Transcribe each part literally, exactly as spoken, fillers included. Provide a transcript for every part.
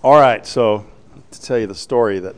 All right, so to tell you the story that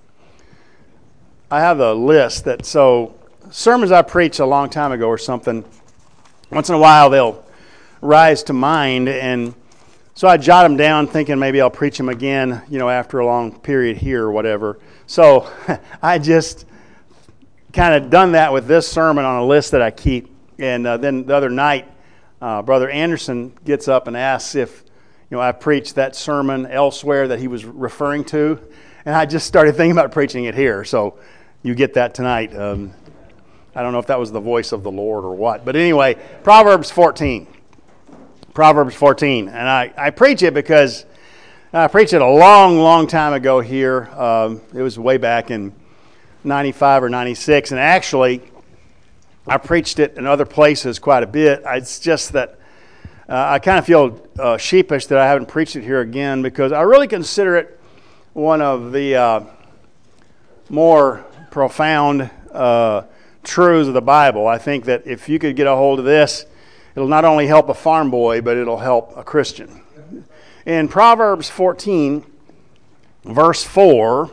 I have a list that, so sermons I preached a long time ago or something, once in a while they'll rise to mind, and so I jot them down thinking maybe I'll preach them again, you know, after a long period here or whatever. So I just kind of done that with this sermon on a list that I keep, and uh, then the other night, uh, Brother Anderson gets up and asks if You know, I preached that sermon elsewhere that he was referring to, and I just started thinking about preaching it here. So you get that tonight. Um, I don't know if that was the voice of the Lord or what. But anyway, Proverbs fourteen. Proverbs fourteen. And I, I preach it because I preached it a long, long time ago here. Um, it was way back in ninety-five or ninety-six. And actually, I preached it in other places quite a bit. It's just that Uh, I kind of feel uh, sheepish that I haven't preached it here again, because I really consider it one of the uh, more profound uh, truths of the Bible. I think that if you could get a hold of this, it'll not only help a farm boy, but it'll help a Christian. In Proverbs fourteen, verse four,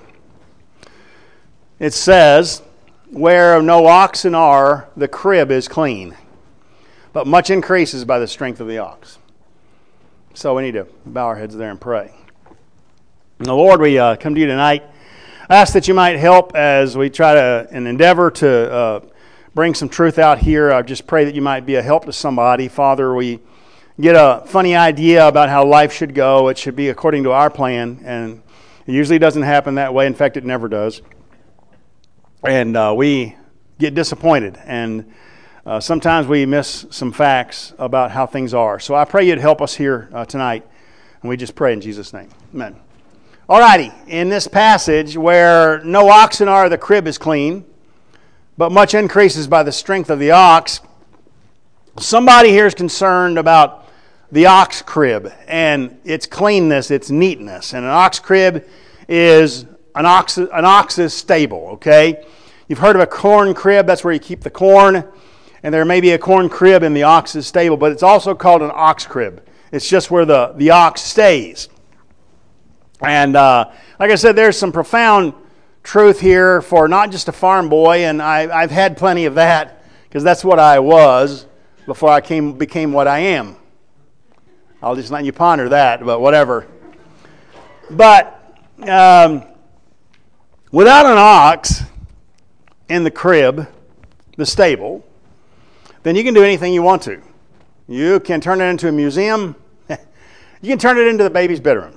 it says, "Where no oxen are, the crib is clean, but much increases by the strength of the ox." So we need to bow our heads there and pray. And the Lord, we uh, come to you tonight. I ask that you might help as we try to and endeavor to uh, bring some truth out here. I just pray that you might be a help to somebody. Father, we get a funny idea about how life should go. It should be according to our plan, and it usually doesn't happen that way. In fact, it never does. And uh, we get disappointed, and Uh, sometimes we miss some facts about how things are. So I pray you'd help us here uh, tonight. And we just pray in Jesus' name. Amen. Alrighty. In this passage, where no oxen are, the crib is clean, but much increases by the strength of the ox. Somebody here is concerned about the ox crib and its cleanness, its neatness. And an ox crib is an ox, an ox's stable, okay? You've heard of a corn crib. That's where you keep the corn. And there may be a corn crib in the ox's stable, but it's also called an ox crib. It's just where the, the ox stays. And uh, like I said, there's some profound truth here for not just a farm boy, and I, I've had plenty of that, because that's what I was before I came became what I am. I'll just let you ponder that, but whatever. But um, without an ox in the crib, the stable, then you can do anything you want to. You can turn it into a museum. You can turn it into the baby's bedroom.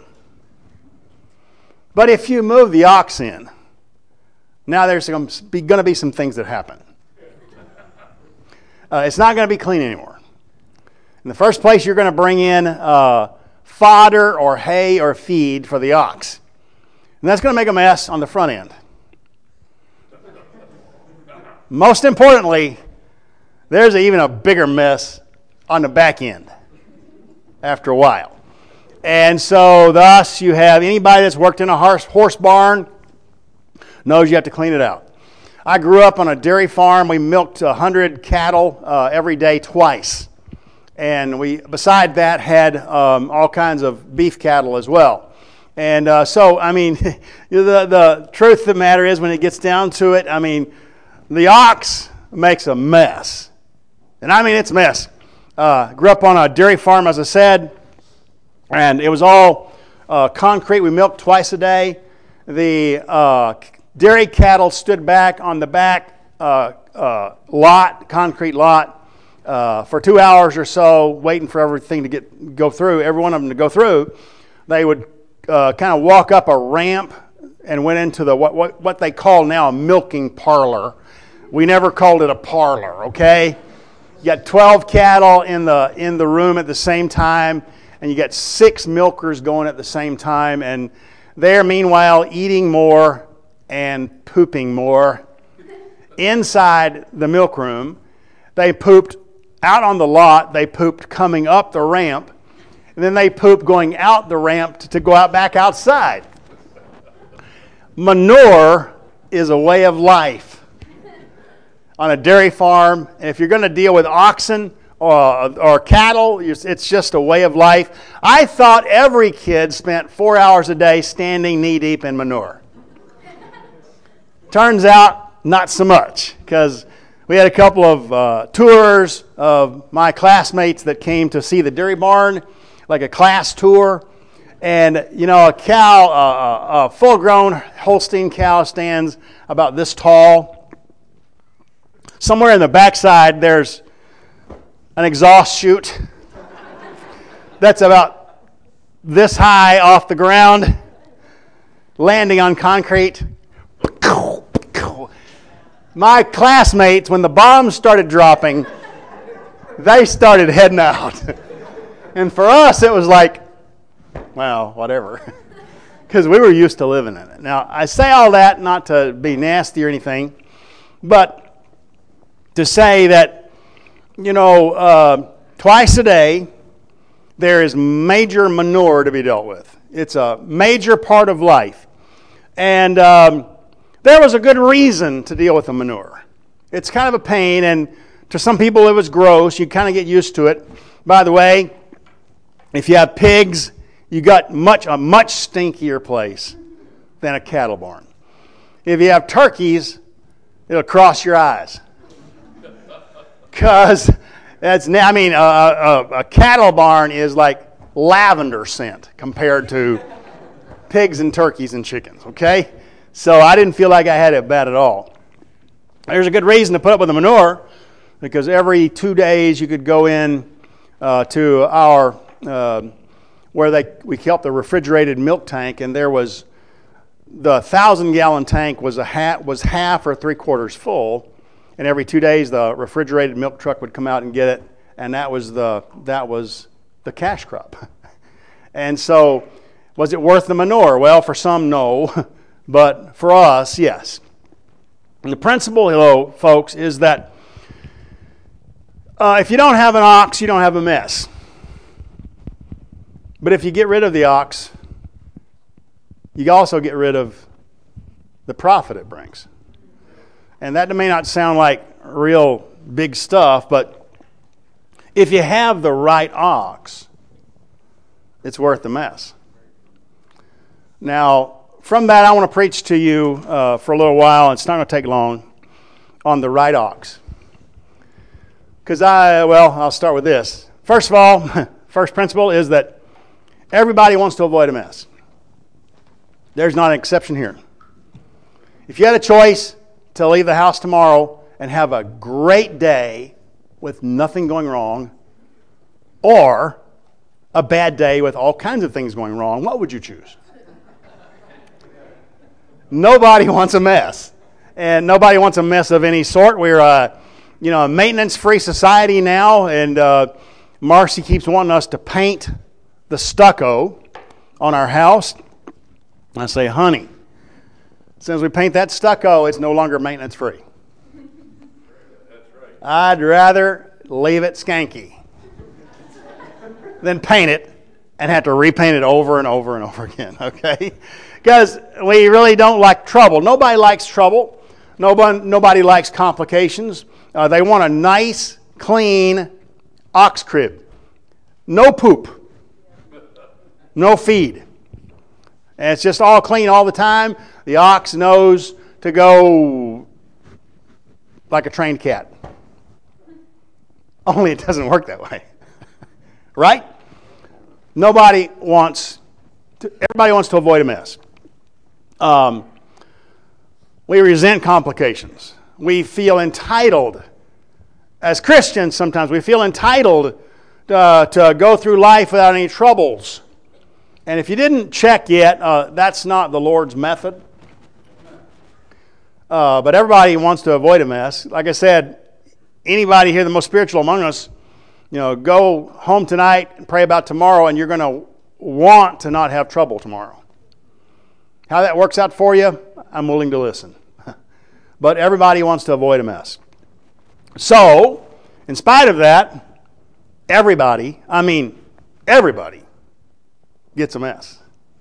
But if you move the ox in, now there's going to be some things that happen. Uh, it's not going to be clean anymore. In the first place, you're going to bring in uh, fodder or hay or feed for the ox. And that's going to make a mess on the front end. Most importantly, there's even a bigger mess on the back end after a while. And so thus you have anybody that's worked in a horse, horse barn knows you have to clean it out. I grew up on a dairy farm. We milked one hundred cattle uh, every day twice. And we, beside that, had um, all kinds of beef cattle as well. And uh, so, I mean, the, the truth of the matter is, when it gets down to it, I mean, the ox makes a mess. And I mean, it's a mess. Uh, grew up on a dairy farm, as I said, and it was all uh, concrete. We milked twice a day. The uh, dairy cattle stood back on the back uh, uh, lot, concrete lot, uh, for two hours or so, waiting for everything to get go through, every one of them to go through. They would uh, kind of walk up a ramp and went into the what, what what they call now a milking parlor. We never called it a parlor, okay? You got twelve cattle in the in the room at the same time, and you got six milkers going at the same time, and they're meanwhile eating more and pooping more inside the milk room. They pooped out on the lot. They pooped coming up the ramp, and then they pooped going out the ramp to, to go out back outside. Manure is a way of life on a dairy farm, and if you're going to deal with oxen or, or cattle. It's just a way of life. I thought every kid spent four hours a day standing knee-deep in manure. Turns out, not so much, because we had a couple of uh, tours of my classmates that came to see the dairy barn, like a class tour. And, you know, a cow, uh, a full-grown Holstein cow stands about this tall. Somewhere in the backside, there's an exhaust chute that's about this high off the ground, landing on concrete. My classmates, when the bombs started dropping, they started heading out. And for us, it was like, well, whatever, because we were used to living in it. Now, I say all that not to be nasty or anything, but to say that, you know, uh, twice a day, there is major manure to be dealt with. It's a major part of life. And um, there was a good reason to deal with the manure. It's kind of a pain, and to some people it was gross. You kind of get used to it. By the way, if you have pigs, you got much a much stinkier place than a cattle barn. If you have turkeys, it'll cross your eyes. Because that's, I mean, a, a, a cattle barn is like lavender scent compared to pigs and turkeys and chickens, okay? So I didn't feel like I had it bad at all. There's a good reason to put up with the manure, because every two days you could go in uh, to our... Uh, where they we kept the refrigerated milk tank, and there was the thousand gallon tank was a hat was half or three quarters full, and every two days the refrigerated milk truck would come out and get it, and that was the that was the cash crop. And so, was it worth the manure? Well, for some, no, but for us, yes. And the principle, hello, folks, is that uh, if you don't have an ox, you don't have a mess. But if you get rid of the ox, you also get rid of the profit it brings. And that may not sound like real big stuff, but if you have the right ox, it's worth the mess. Now, from that, I want to preach to you uh, for a little while, and it's not going to take long, on the right ox. Because I, well, I'll start with this. First of all, first principle is that everybody wants to avoid a mess. There's not an exception here. If you had a choice to leave the house tomorrow and have a great day with nothing going wrong, or a bad day with all kinds of things going wrong, what would you choose? Nobody wants a mess. And nobody wants a mess of any sort. We're a, you know, a maintenance-free society now, and uh, Marcy keeps wanting us to paint the stucco on our house. I say, honey, as soon as we paint that stucco, it's no longer maintenance-free. That's right. I'd rather leave it skanky than paint it and have to repaint it over and over and over again, okay? Because we really don't like trouble. Nobody likes trouble. Nobody, nobody likes complications. Uh, they want a nice, clean ox crib. No poop. No feed. And it's just all clean all the time. The ox knows to go like a trained cat. Only it doesn't work that way. Right? Nobody wants to, everybody wants to avoid a mess. Um, we resent complications. We feel entitled. As Christians, sometimes we feel entitled to, to go through life without any troubles. And if you didn't check yet, uh, that's not the Lord's method. Uh, but everybody wants to avoid a mess. Like I said, anybody here, the most spiritual among us, you know, go home tonight and pray about tomorrow, and you're going to want to not have trouble tomorrow. How that works out for you, I'm willing to listen. But everybody wants to avoid a mess. So, in spite of that, everybody, I mean everybody, gets a mess.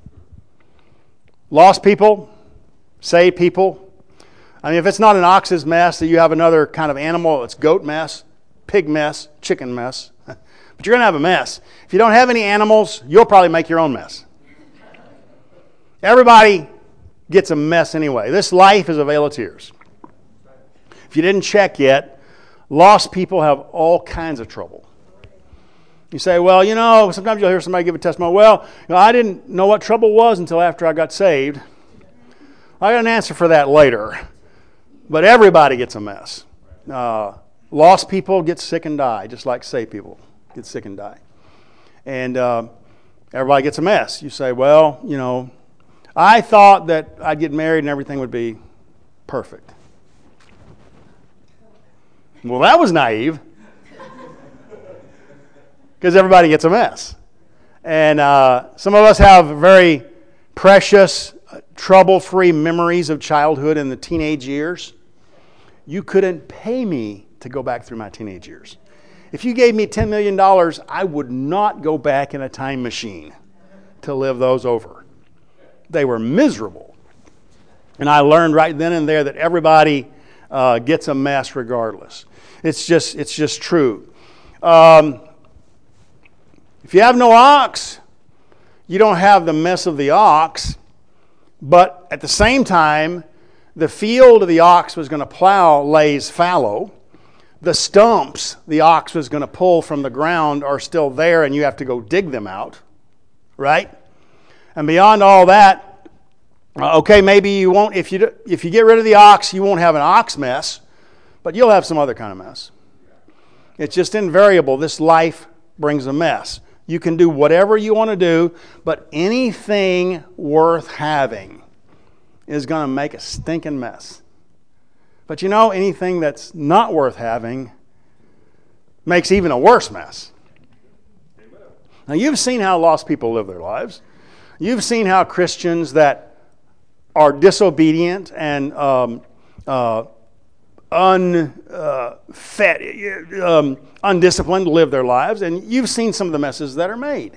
Lost people, saved people. I mean, if it's not an ox's mess, that you have another kind of animal, it's goat mess. pig mess, chicken mess, but you're going to have a mess. If you don't have any animals, you'll probably make your own mess. Everybody gets a mess anyway. This life is a vale of tears. If you didn't check yet, lost people have all kinds of trouble. You say, well, you know, sometimes you'll hear somebody give a testimony. Well, you know, I didn't know what trouble was until after I got saved. I got an answer for that later. But everybody gets a mess. Uh, lost people get sick and die, just like saved people get sick and die. And uh, everybody gets a mess. You say, well, you know, I thought that I'd get married and everything would be perfect. Well, that was naive. Because everybody gets a mess. And uh, some of us have very precious, uh, trouble-free memories of childhood in the teenage years. You couldn't pay me to go back through my teenage years. If you gave me ten million dollars, I would not go back in a time machine to live those over. They were miserable. And I learned right then and there that everybody uh, gets a mess regardless. It's just, it's just true. Um, If you have no ox, you don't have the mess of the ox, but at the same time, the field the ox was going to plow lays fallow. The stumps the ox was going to pull from the ground are still there, and you have to go dig them out, right? And beyond all that, okay, maybe you won't, if you if you get rid of the ox, you won't have an ox mess, but you'll have some other kind of mess. It's just invariable. This life brings a mess. You can do whatever you want to do, but anything worth having is going to make a stinking mess. But you know, anything that's not worth having makes even a worse mess. Now, you've seen how lost people live their lives. You've seen how Christians that are disobedient and um, uh, unfed, um, undisciplined live their lives, and you've seen some of the messes that are made.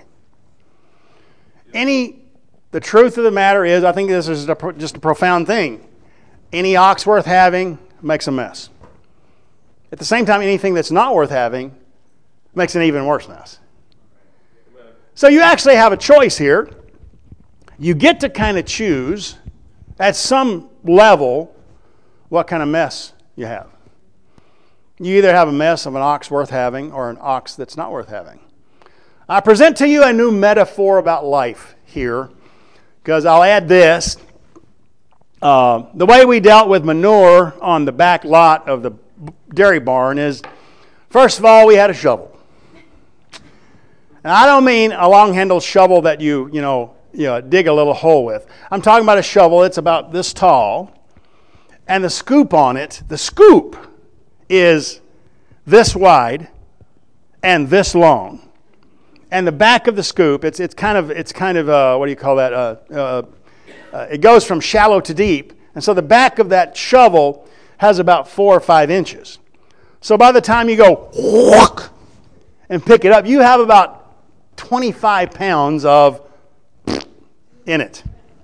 Any, the truth of the matter is, I think this is a, just a profound thing. Any ox worth having makes a mess. At the same time, anything that's not worth having makes an even worse mess. So you actually have a choice here. You get to kind of choose at some level what kind of mess you have. You either have a mess of an ox worth having or an ox that's not worth having. I present to you a new metaphor about life here, because I'll add this. Uh, the way we dealt with manure on the back lot of the dairy barn is, first of all, we had a shovel. And I don't mean a long-handled shovel that you, you know, you know, dig a little hole with. I'm talking about a shovel that's about this tall. And the scoop on it, the scoop is this wide and this long. And the back of the scoop, it's it's kind of, it's kind of uh, what do you call that? Uh, uh, uh, it goes from shallow to deep. And so the back of that shovel has about four or five inches. So by the time you go whook, and pick it up, you have about twenty-five pounds of in it.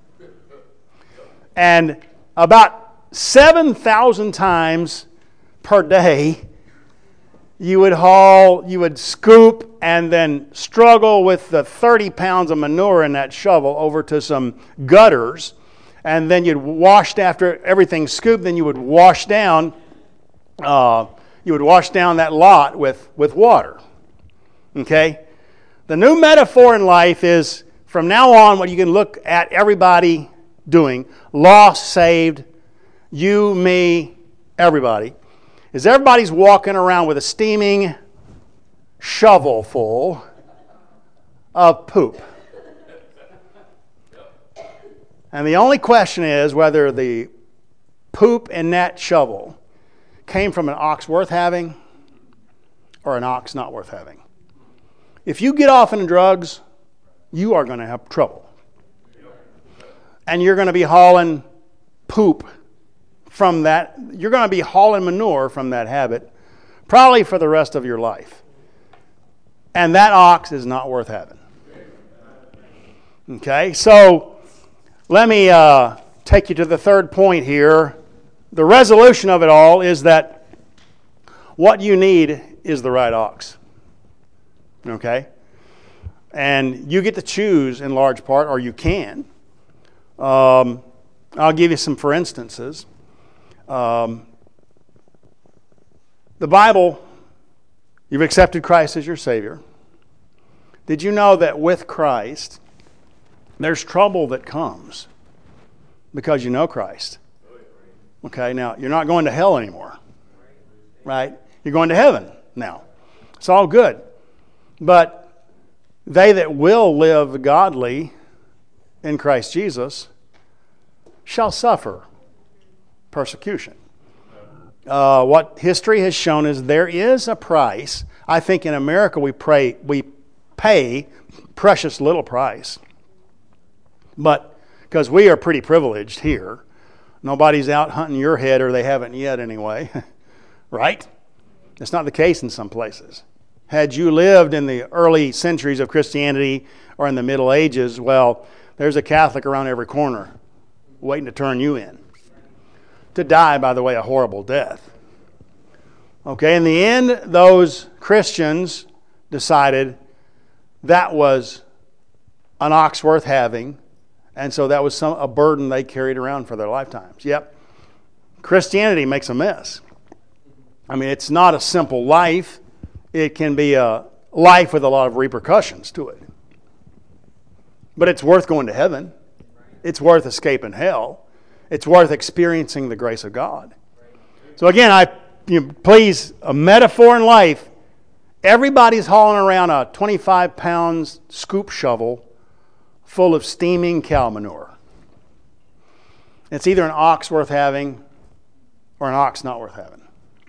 And about seven thousand times per day, you would haul, you would scoop and then struggle with the thirty pounds of manure in that shovel over to some gutters. And then you'd wash after everything scooped, then you would wash down, uh, you would wash down that lot with, with water. Okay? The new metaphor in life is, from now on, what you can look at everybody doing, lost, saved, you, me, everybody, is everybody's walking around with a steaming shovel full of poop. And the only question is whether the poop in that shovel came from an ox worth having or an ox not worth having. If you get off on drugs, you are going to have trouble. And you're going to be hauling poop from that. You're going to be hauling manure from that habit probably for the rest of your life. And that ox is not worth having. Okay, so let me uh, take you to the third point here. The resolution of it all is that what you need is the right ox. Okay? And you get to choose in large part, or you can. Um, I'll give you some for instances. Um, the Bible, you've accepted Christ as your Savior. Did you know that with Christ, there's trouble that comes because you know Christ? Okay, now you're not going to hell anymore, right? You're going to heaven now. It's all good. But they that will live godly in Christ Jesus shall suffer persecution. Uh, what history has shown is there is a price. I think in America we pray we pay precious little price. But because we are pretty privileged here, nobody's out hunting your head, or they haven't yet anyway, right? It's not the case in some places. Had you lived in the early centuries of Christianity or in the Middle Ages, well, there's a Catholic around every corner waiting to turn you in. To die, by the way, a horrible death. Okay, in the end, those Christians decided that was an ox worth having, and so that was some a burden they carried around for their lifetimes. Yep, Christianity makes a mess. I mean, it's not a simple life. It can be a life with a lot of repercussions to it. But it's worth going to heaven. It's worth escaping hell. It's worth experiencing the grace of God. So again, I you know, please, a metaphor in life, everybody's hauling around a twenty-five pound scoop shovel full of steaming cow manure. It's either an ox worth having or an ox not worth having.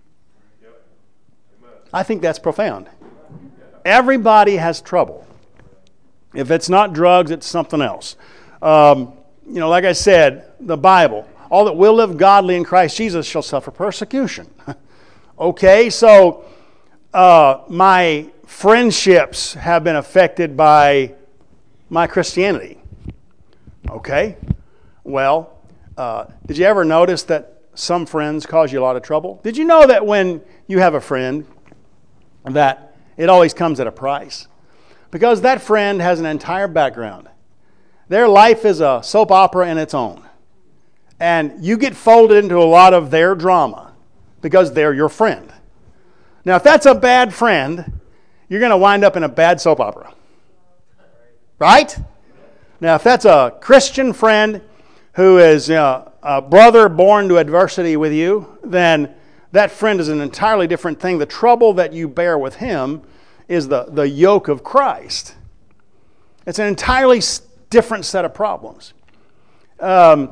I think that's profound. Everybody has trouble. If it's not drugs, it's something else. Um, you know, like I said, the Bible, all that will live godly in Christ Jesus shall suffer persecution. Okay, so uh, my friendships have been affected by my Christianity. Okay, well, uh, did you ever notice that some friends cause you a lot of trouble? Did you know that when you have a friend, that it always comes at a price? Because that friend has an entire background. Their life is a soap opera in its own. And you get folded into a lot of their drama because they're your friend. Now, if that's a bad friend, you're going to wind up in a bad soap opera. Right? Now, if that's a Christian friend who is uh, a brother born to adversity with you, then that friend is an entirely different thing. The trouble that you bear with him is the, the yoke of Christ. It's an entirely different set of problems. Um,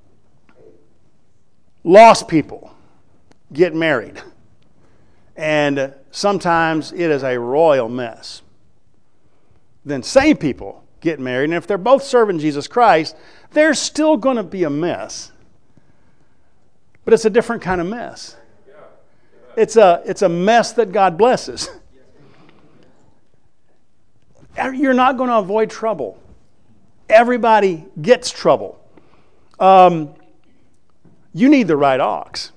lost people get married. And sometimes it is a royal mess. Then saved people get married. And if they're both serving Jesus Christ, there's still going to be a mess. But it's a different kind of mess. It's a, it's a mess that God blesses. You're not going to avoid trouble. Everybody gets trouble. Um, you need the right ox.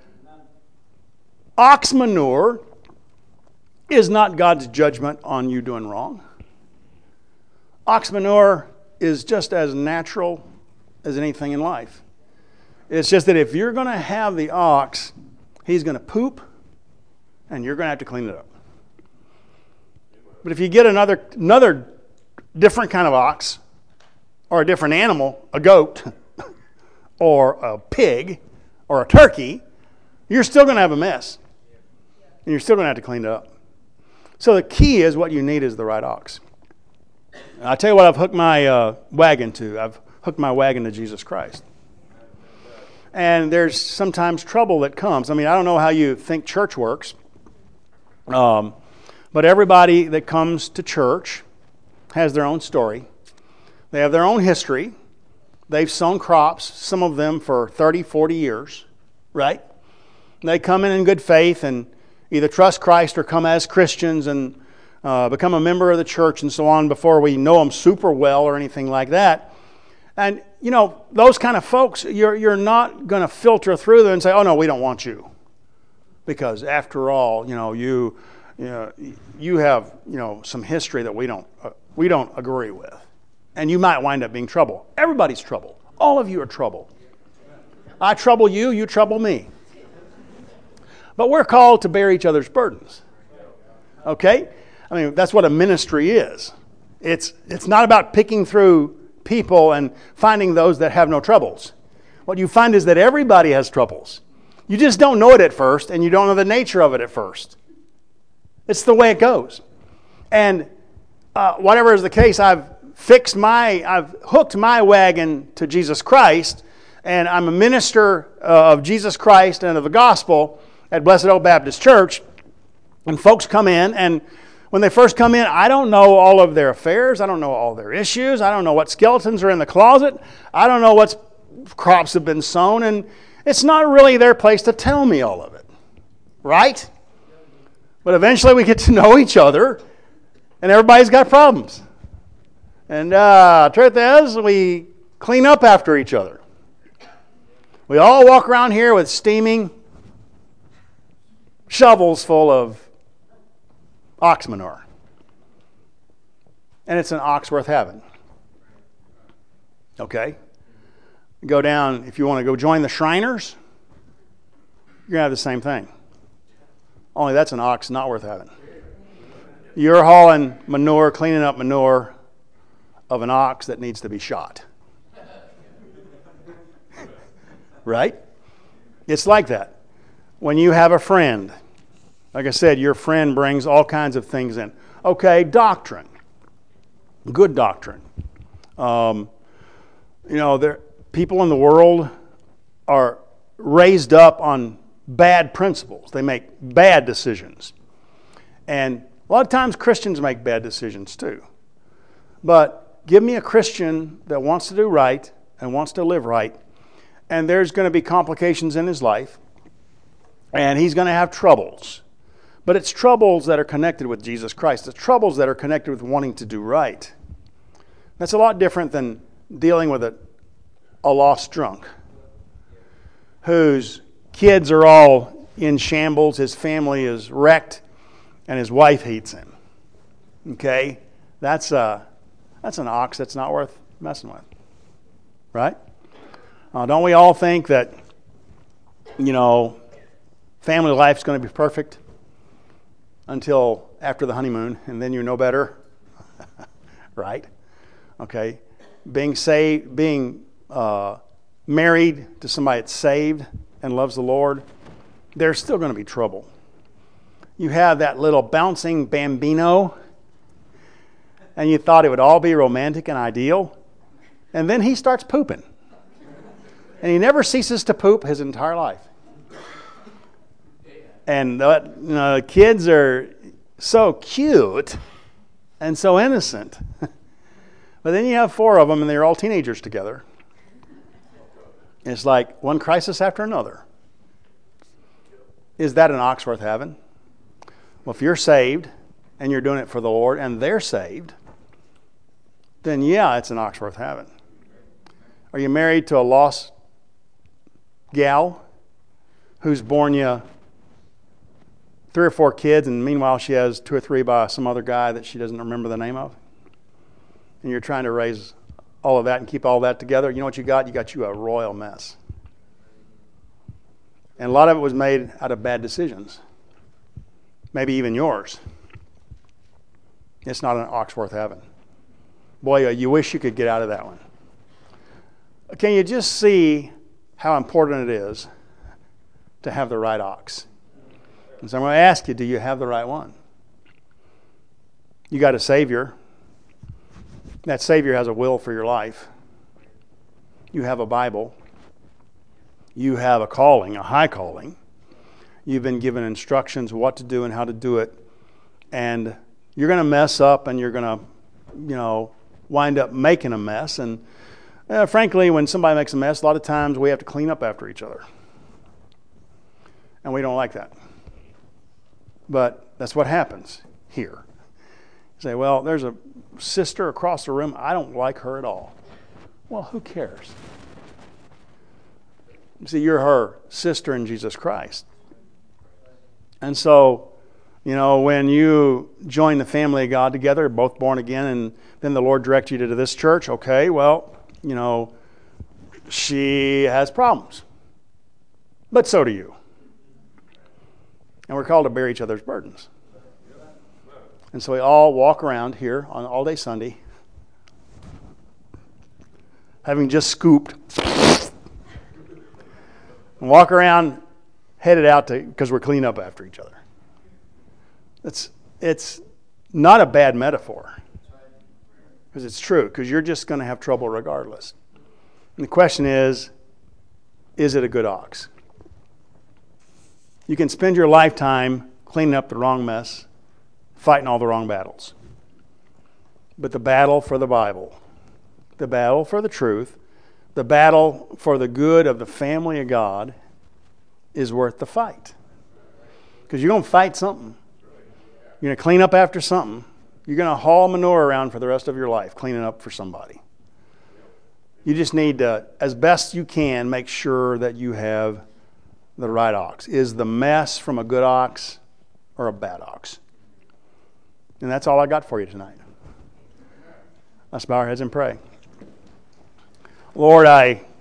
Ox manure is not God's judgment on you doing wrong. Ox manure is just as natural as anything in life. It's just that if you're going to have the ox, he's going to poop, and you're going to have to clean it up. But if you get another another different kind of ox, or a different animal, a goat, or a pig, or a turkey, you're still going to have a mess. And you're still going to have to clean it up. So the key is what you need is the right ox. And I'll tell you what I've hooked my uh, wagon to. I've hooked my wagon to Jesus Christ. And there's sometimes trouble that comes. I mean, I don't know how you think church works. Um, but everybody that comes to church has their own story. They have their own history. They've sown crops, some of them for thirty, forty years, right? They come in in good faith and either trust Christ or come as Christians and uh, become a member of the church and so on before we know them super well or anything like that. And, you know, those kind of folks, you're, you're not going to filter through them and say, oh, no, we don't want you. Because after all, you know, you you know, you have, you know, some history that we don't uh, we don't agree with. And you might wind up being trouble. Everybody's trouble. All of you are trouble. I trouble you, you trouble me. But we're called to bear each other's burdens. Okay? I mean, that's what a ministry is. It's it's not about picking through people and finding those that have no troubles. What you find is that everybody has troubles. You just don't know it at first, and you don't know the nature of it at first. It's the way it goes. And uh, whatever is the case, I've fixed my, I've hooked my wagon to Jesus Christ, and I'm a minister uh, of Jesus Christ and of the gospel at Blessed Oak Baptist Church. And folks come in, and when they first come in, I don't know all of their affairs. I don't know all their issues. I don't know what skeletons are in the closet. I don't know what crops have been sown, and it's not really their place to tell me all of it. Right? But eventually we get to know each other, and everybody's got problems. And uh, truth is, we clean up after each other. We all walk around here with steaming shovels full of ox manure. And it's an ox worth having. Okay? Go down, if you want to go join the Shriners, you're going to have the same thing. Only that's an ox not worth having. You're hauling manure, cleaning up manure of an ox that needs to be shot. Right? It's like that. When you have a friend, like I said, your friend brings all kinds of things in. Okay, doctrine. Good doctrine. Um, you know, there, people in the world are raised up on bad principles. They make bad decisions. And a lot of times Christians make bad decisions too. But give me a Christian that wants to do right and wants to live right, and there's going to be complications in his life, and he's going to have troubles. But it's troubles that are connected with Jesus Christ. It's troubles that are connected with wanting to do right. That's a lot different than dealing with a, a lost drunk whose kids are all in shambles, his family is wrecked, and his wife hates him. Okay? That's a, that's an ox that's not worth messing with. Right? Uh, don't we all think that, you know, family life's going to be perfect until after the honeymoon, and then you know better? Right? Okay? Being saved, being uh, married to somebody that's saved and loves the Lord, there's still going to be trouble. You have that little bouncing bambino, and you thought it would all be romantic and ideal, and then he starts pooping. And he never ceases to poop his entire life. And the you know, kids are so cute and so innocent. But then you have four of them, and they're all teenagers together. It's like one crisis after another. Is that an ox worth having? Well, if you're saved and you're doing it for the Lord and they're saved, then yeah, it's an ox worth having. Are you married to a lost gal who's born you three or four kids, and meanwhile she has two or three by some other guy that she doesn't remember the name of? And you're trying to raise all of that and keep all that together. You know what you got? You got you a royal mess. And a lot of it was made out of bad decisions. Maybe even yours. It's not an ox worth having. Boy, you wish you could get out of that one. Can you just see how important it is to have the right ox? And so I'm going to ask you, do you have the right one? You got a Savior. That Savior has a will for your life. You have a Bible. You have a calling, a high calling. You've been given instructions what to do and how to do it. And you're going to mess up, and you're going to, you know, wind up making a mess. And uh, frankly, when somebody makes a mess, a lot of times we have to clean up after each other. And we don't like that. But that's what happens here. You say, well, there's a sister across the room. I don't like her at all. Well, who cares? You see, you're her sister in Jesus Christ. And so, you know, when you join the family of God together, both born again, and then the Lord directs you to this church, okay, well, you know, she has problems. But so do you. And we're called to bear each other's burdens. And so we all walk around here on all day Sunday, having just scooped, and walk around headed out to, because we're clean up after each other. It's, it's not a bad metaphor. Because it's true, because you're just going to have trouble regardless. And the question is, is it a good ox? You can spend your lifetime cleaning up the wrong mess, fighting all the wrong battles. But the battle for the Bible, the battle for the truth, the battle for the good of the family of God is worth the fight. Because you're going to fight something. You're going to clean up after something. You're going to haul manure around for the rest of your life, cleaning up for somebody. You just need to, as best you can, make sure that you have the right ox. Is the mess from a good ox or a bad ox? And that's all I got for you tonight. Let's bow our heads and pray. Lord, I